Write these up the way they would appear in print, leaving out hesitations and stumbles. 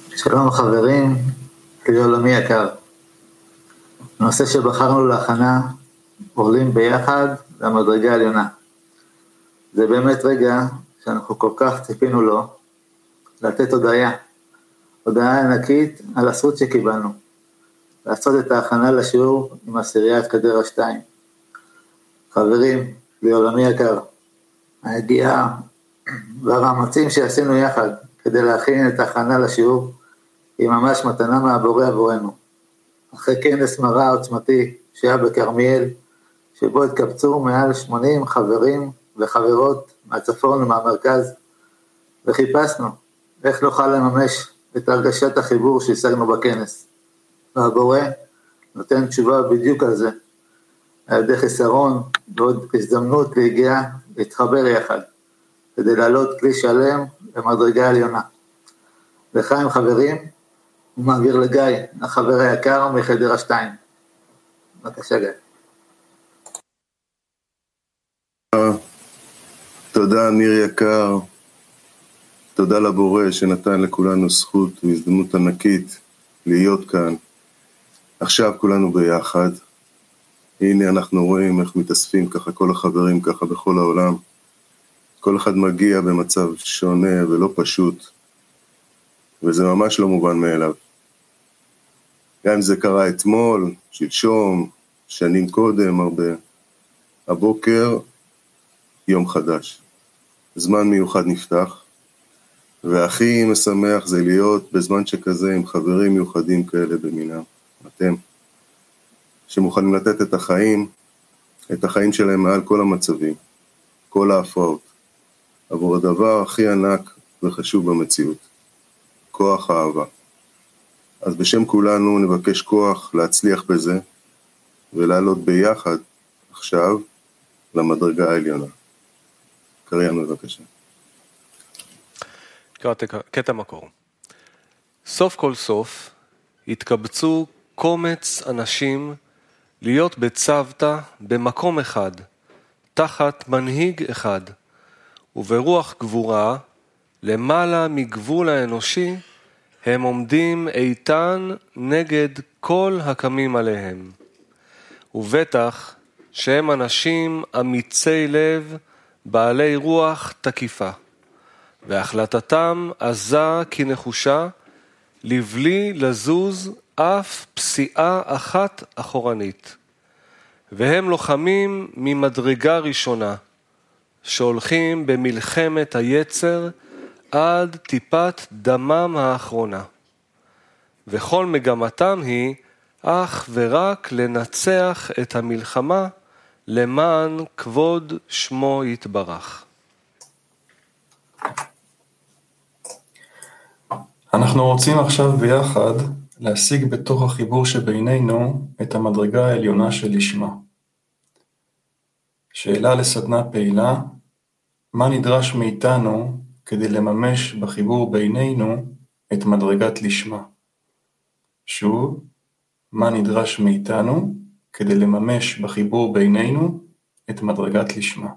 שלום חברים, כלי עולמי יקר. הנושא שבחרנו להכנה, עולים ביחד למדרגה העליונה. זה באמת רגע שאנחנו כל כך ציפינו לו, לתת הודעה ענקית על הזכות שקיבלנו, לעשות את ההכנה לשיעור עם עשיריית קדרה 2. חברים, כלי עולמי יקר, הידיעה והמאמצים שעשינו יחד כדי להכין את ההכנה לשיעור, היא ממש מתנה מהבורא עבורנו. אחרי כנס מראה עוצמתי שהיה בכרמיאל, שבו התקבצו מעל 80 חברים וחברות מהצפון ומהמרכז, וחיפשנו איך נוכל לממש את הרגשת החיבור שהשגנו בכנס. והבורא נותן תשובה בדיוק על זה, על ידי חיסרון ועוד הזדמנות להגיע, להתחבר יחד, כדי לעלות כלי שלם במדרגה עליונה. לחיים חברים, הוא מעביר לגיא, החבר היקר מחדרה 2. בבקשה גיא. תודה ניר יקר, תודה לבורא שנתן לכולנו זכות והזדמנות ענקית להיות כאן. עכשיו כולנו ביחד. הנה אנחנו רואים איך מתאספים ככה כל החברים ככה בכל העולם. כל אחד מגיע במצב שונה ולא פשוט, וזה ממש לא מובן מאליו. גם אם זה קרה אתמול, שלשום, שנים קודם הרבה, הבוקר יום חדש. זמן מיוחד נפתח, והכי משמח זה להיות בזמן שכזה עם חברים מיוחדים כאלה במינם. אתם, שמוכנים לתת את החיים שלהם מעל כל המצבים, כל ההפרעות, עבור הדבר הכי ענק וחשוב במציאות, כוח האהבה. אז בשם כולנו נבקש כוח להצליח בזה, ולעלות ביחד עכשיו למדרגה העליונה. קריין בבקשה. קטע מקור. סוף כל סוף התקבצו קומץ אנשים להיות בצוותא במקום אחד, תחת מנהיג אחד, וברוח גבורה, למעלה מגבול האנושי, הם עומדים איתן נגד כל הקמים עליהם. ובטח שהם אנשים אמיצי לב, בעלי רוח תקיפה, והחלטתם עזה כנחושה, לבלי לזוז אף פסיעה אחת אחורנית. והם לוחמים ממדרגה ראשונה, שהולכים במלחמת היצר עד טיפת דמם האחרונה. וכל מגמתם היא אך ורק לנצח את המלחמה למען כבוד שמו יתברך. אנחנו רוצים עכשיו ביחד להשיג בתוך החיבור שבינינו את המדרגה העליונה שלשמה. שאלה לסדנה פעילה, מה נדרש מאיתנו כדי לממש בחיבור בינינו את מדרגת לשמה? שוב, מה נדרש מאיתנו כדי לממש בחיבור בינינו את מדרגת לשמה?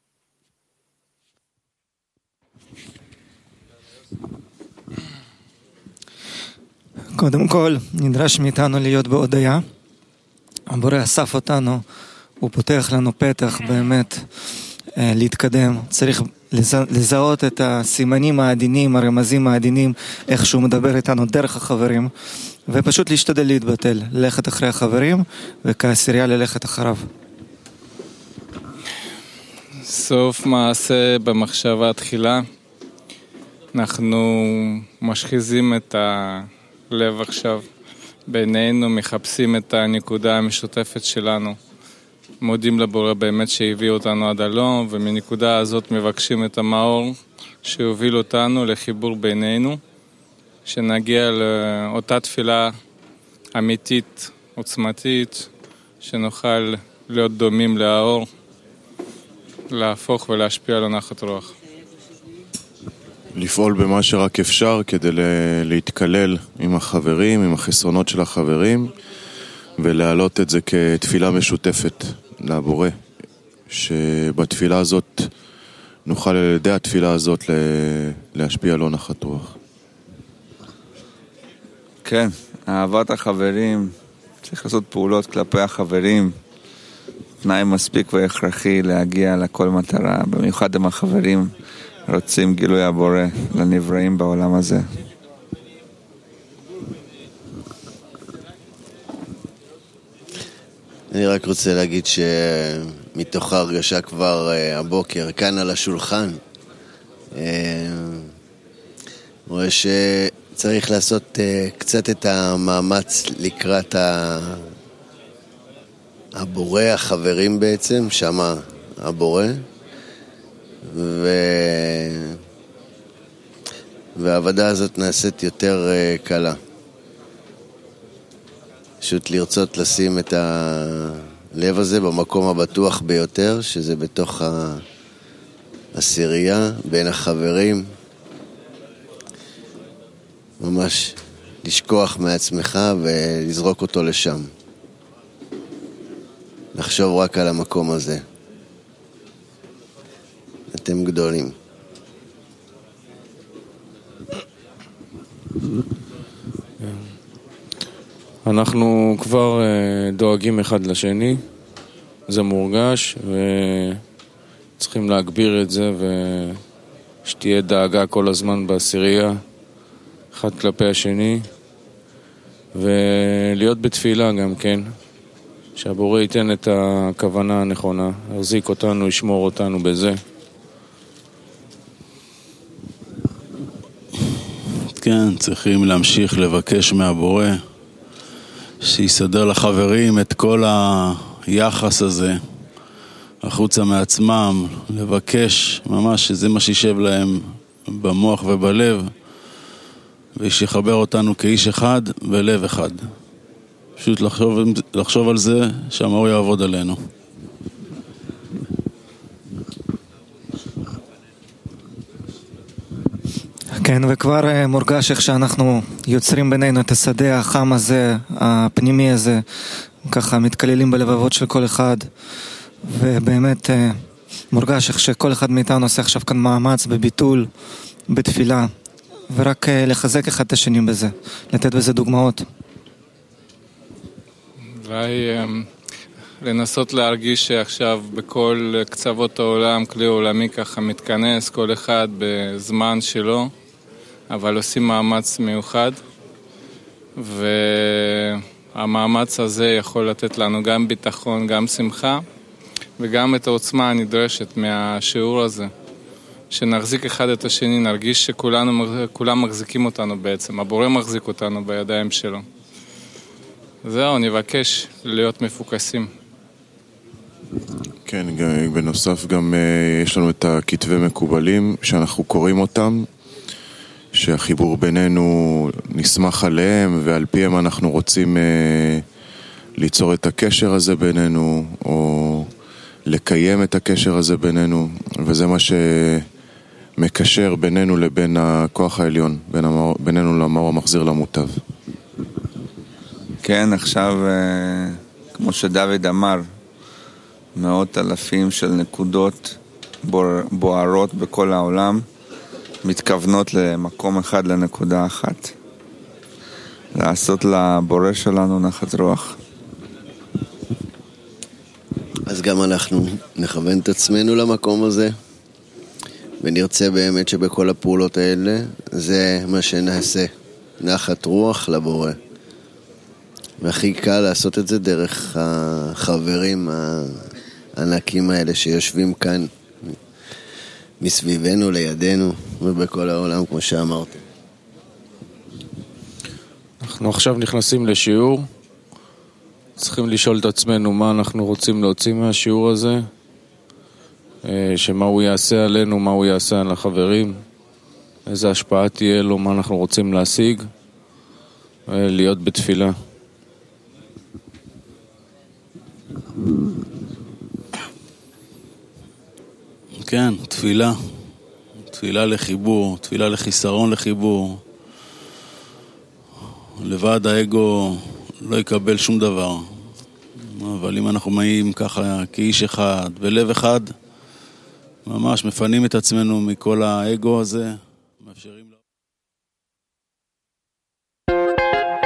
קודם כל, נדרש מאיתנו להיות בהודיה. הבורא אסף אותנו, הוא פותח לנו פתח באמת להתקדם. צריך לזהות את הסימנים העדינים, הרמזים העדינים, איך שהוא מדבר איתנו דרך החברים, ופשוט להשתדל להתבטל, ללכת אחרי החברים, וכעשירייה ללכת אחריו. סוף מעשה במחשבה תחילה. אנחנו משחיזים את הלב עכשיו בינינו, מחפשים את הנקודה המשותפת שלנו. מודים לבורא באמת שהביא אותנו עד הלום, ומנקודה הזאת מבקשים את המאור שהוביל אותנו לחיבור בינינו, שנגיע לאותה תפילה אמיתית, עוצמתית, שנוכל להיות דומים לאור, להפוך ולהשפיע על הנחת רוח. לפעול במה שרק אפשר כדי להתקלל עם החברים, עם החסרונות של החברים, ולהעלות את זה כתפילה משותפת לבורא, שבתפילה הזאת נוכל על ידי התפילה הזאת להשפיע על נחת רוח. כן, אהבת החברים, צריך לעשות פעולות כלפי החברים, תנאי מספיק והכרחי להגיע לכל מטרה, במיוחד אם החברים רוצים גילוי הבורא לנבראים בעולם הזה. אני רק רוצה להגיד שמתוך ההרגשה כבר הבוקר כאן על השולחן רואה שצריך לעשות קצת את המאמץ לקראת הבורא, החברים בעצם, שמה הבורא, והעבודה הזאת נעשית יותר קלה. פשוט לרצות לשים את הלב הזה במקום הבטוח ביותר, שזה בתוך העשירייה, בין החברים. ממש לשכוח מעצמך ולזרוק אותו לשם. לחשוב רק על המקום הזה. אתם גדולים. אנחנו כבר דואגים אחד לשני, זה מורגש, וצריכים להגביר את זה, ושתהיה דאגה כל הזמן בעשירייה, אחד כלפי השני, ולהיות בתפילה גם כן, שהבורא ייתן את הכוונה הנכונה, יחזיק אותנו, ישמור אותנו בזה. כן, צריכים להמשיך לבקש מהבורא, שיסדר לחברים את כל היחס הזה החוצה מעצמם, לבקש ממש שזה מה שישב להם במוח ובלב, ושיחבר אותנו כאיש אחד ולב אחד. פשוט לחשוב על זה שהמאור יעבוד עלינו. כן, וכבר מורגש איך שאנחנו יוצרים בינינו את השדה החם הזה, הפנימי הזה, ככה מתקללים בלבבות של כל אחד, ובאמת מורגש איך שכל אחד מאיתנו עושה עכשיו כאן מאמץ בביטול, בתפילה, ורק לחזק אחד את השני בזה, לתת בזה דוגמאות. אולי לנסות להרגיש שעכשיו בכל קצוות העולם, כלי עולמי ככה מתכנס, כל אחד בזמן שלו, אבל עושים מאמץ מיוחד, והמאמץ הזה יכול לתת לנו גם ביטחון, גם שמחה, וגם את העוצמה הנדרשת מהשיעור הזה. שנחזיק אחד את השני, נרגיש שכולם מחזיקים אותנו בעצם, הבורא מחזיק אותנו בידיים שלו. זהו, נבקש להיות מפוקסים. כן, בנוסף גם יש לנו את הכתבי מקובלים שאנחנו קוראים אותם, שהחיבור בינינו נשמח עליהם ועל פיהם אנחנו רוצים ליצור את הקשר הזה בינינו או לקיים את הקשר הזה בינינו, וזה מה שמקשר בינינו לבין הכוח העליון, בינינו למאור המחזיר למוטב. כן, עכשיו כמו שדוד אמר, מאות אלפים של נקודות בוערות בכל העולם מתכוונות למקום אחד, לנקודה אחת, לעשות לבורא שלנו נחת רוח. אז גם אנחנו נכוון את עצמנו למקום הזה, ונרצה באמת שבכל הפעולות האלה זה מה שנעשה, נחת רוח לבורא. והכי קל לעשות את זה דרך החברים הענקים האלה שיושבים כאן מסביבנו, לידינו ובכל העולם, כמו שאמרתי. אנחנו עכשיו נכנסים לשיעור, צריכים לשאול את עצמנו מה אנחנו רוצים להוציא מהשיעור הזה, שמה הוא יעשה עלינו, מה הוא יעשה על החברים, איזה השפעה תהיה לו, מה אנחנו רוצים להשיג, להיות בתפילה. כן, תפילה. תפילה לחיבור, תפילה לחיסרון לחיבור. לבד האגו לא יקבל שום דבר. אבל אם אנחנו מאים ככה כאיש אחד, בלב אחד, ממש מפנים את עצמנו מכל האגו הזה, מאפשרים לו...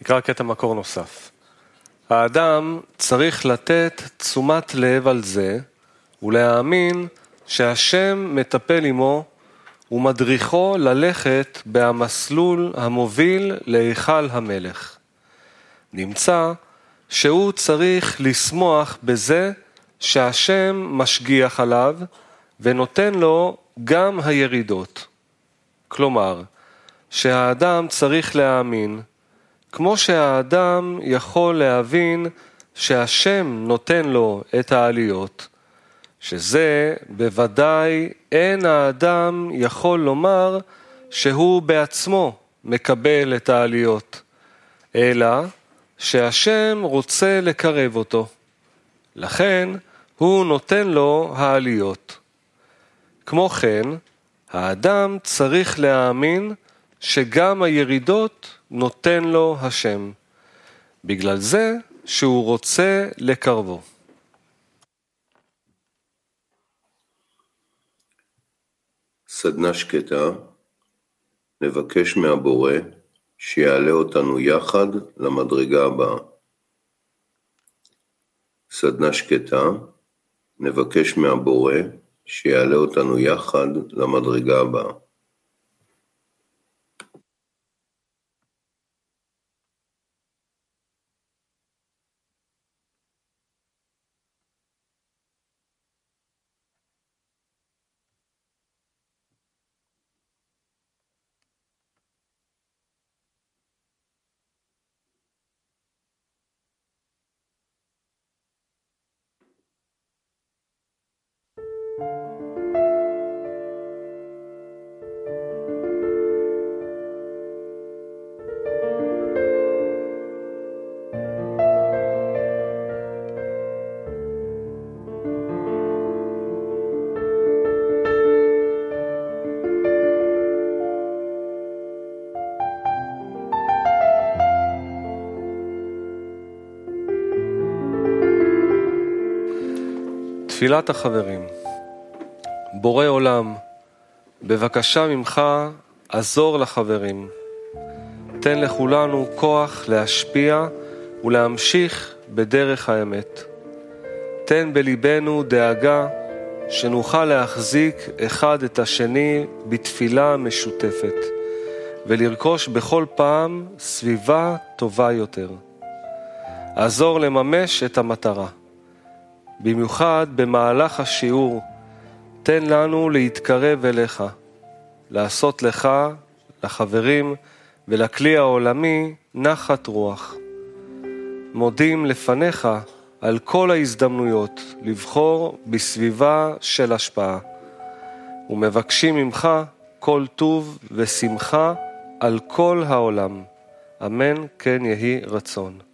נקרא קטע מקור נוסף. האדם צריך לתת תשומת לב על זה ולהאמין שהשם מטפל עמו ומדריכו ללכת במסלול המוביל להיכל המלך. נמצא שהוא צריך לשמוח בזה שהשם משגיח עליו ונותן לו גם הירידות. כלומר, שהאדם צריך להאמין, כמו שהאדם יכול להבין שהשם נותן לו את העליות, שזה בוודאי אין האדם יכול לומר שהוא בעצמו מקבל את העליות, אלא שהשם רוצה לקרב אותו. לכן הוא נותן לו העליות. כמו כן, האדם צריך להאמין שגם הירידות נותן לו השם, בגלל זה שהוא רוצה לקרבו. סדנה שקטה, נבקש מהבורא שיעלה אותנו יחד למדרגה הבאה. סדנה שקטה, נבקש מהבורא שיעלה אותנו יחד למדרגה הבאה. תפילת החברים. בורא עולם, בבקשה ממך עזור לחברים. תן לכולנו כוח להשפיע ולהמשיך בדרך האמת. תן בליבנו דאגה שנוכל להחזיק אחד את השני בתפילה משותפת ולרכוש בכל פעם סביבה טובה יותר. עזור לממש את המטרה. במיוחד במהלך השיעור, תן לנו להתקרב אליך, לעשות לך, לחברים ולכלי העולמי נחת רוח. מודים לפניך על כל ההזדמנויות לבחור בסביבה של השפעה, ומבקשים ממך כל טוב ושמחה על כל העולם. אמן כן יהי רצון.